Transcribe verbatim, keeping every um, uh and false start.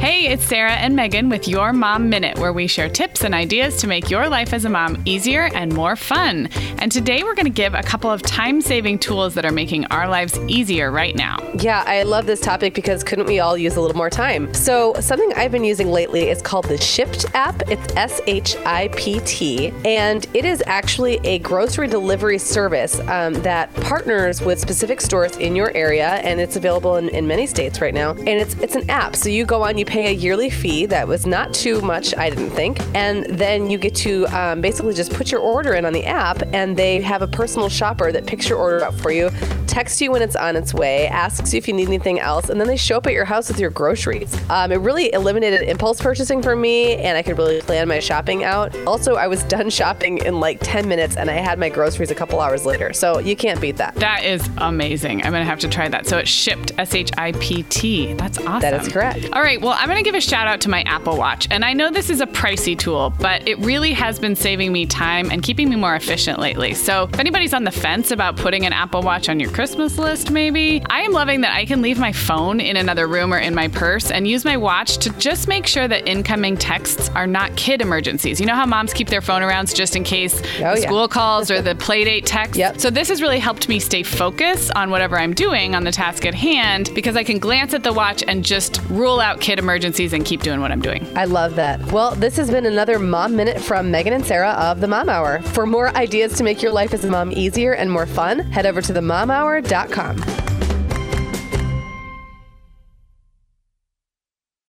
Hey, it's Sarah and Megan with Your Mom Minute, where we share tips and ideas to make your life as a mom easier and more fun. And today we're going to give a couple of time-saving tools that are making our lives easier right now. Yeah, I love this topic because couldn't we all use a little more time? So something I've been using lately is called the Shipt app. It's S H I P T, and it is actually a grocery delivery service um, that partners with specific stores in your area, and it's available in, in many states right now. And it's it's an app, so you go on, you pay a yearly fee that was not too much, I didn't think, and then you get to um, basically just put your order in on the app, and they have a personal shopper that picks your order up for you, texts you when it's on its way, asks you if you need anything else, and then they show up at your house with your groceries. Um, it really eliminated impulse purchasing for me, and I could really plan my shopping out. Also, I was done shopping in like ten minutes, and I had my groceries a couple hours later, so you can't beat that. That is amazing. I'm going to have to try that. So it's Shipt, S H I P T. That's awesome. That is correct. All right, well, I'm going to give a shout out to my Apple Watch, and I know this is a pricey tool, but it really has been saving me time and keeping me more efficient lately. So if anybody's on the fence about putting an Apple Watch on your Christmas list, maybe, I am loving that I can leave my phone in another room or in my purse and use my watch to just make sure that incoming texts are not kid emergencies. You know how moms keep their phone around just in case oh, the yeah. school calls or the play date text? Yep. So this has really helped me stay focused on whatever I'm doing on the task at hand, because I can glance at the watch and just rule out kid emergencies and keep doing what I'm doing. I love that. Well, this has been another Mom Minute from Megan and Sarah of The Mom Hour. For more ideas to make your life as a mom easier and more fun, head over to the mom hour dot com.